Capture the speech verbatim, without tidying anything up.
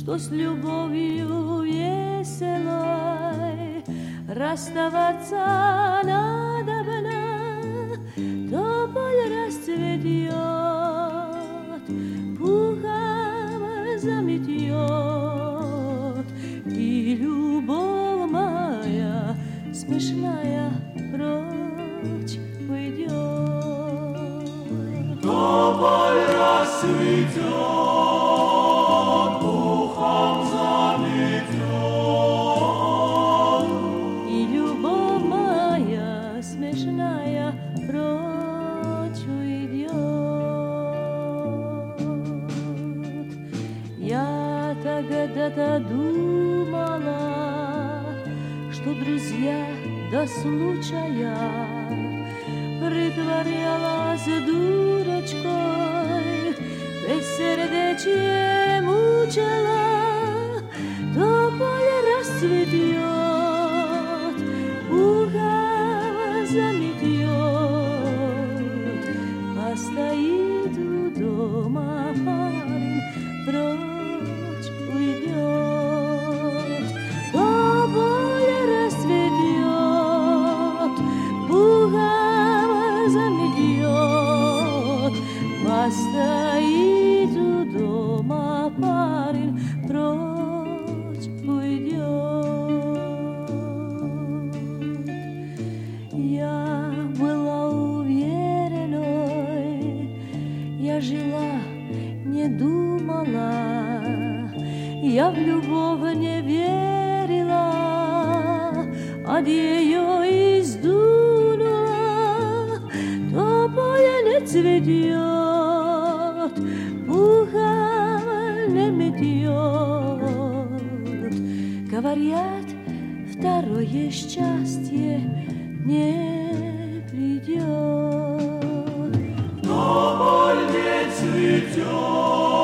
что с любовью веселой расставаться надобно, тополь расцветет, пухом заметет, и любовь моя смешная прочь уйдет. Тополь расцветет, пухом заметет, и любовь моя смешная прочь уйдет. Я тогда-то думала, что друзья до случая притворялась дурочкой, бессердечие мучила, тополь расцветет, пухом заметет, постоит у дома парень, прочь уйдет. Тополь расцветет, пухом заметет, постоит у дома парень, прочь уйдет. Я была уверенной, я жила, не думала, я в любовь не верила, от ее издунула, тополь не цветет, пухом не метет. Говорят, второе счастье не придет. тополь не цветет.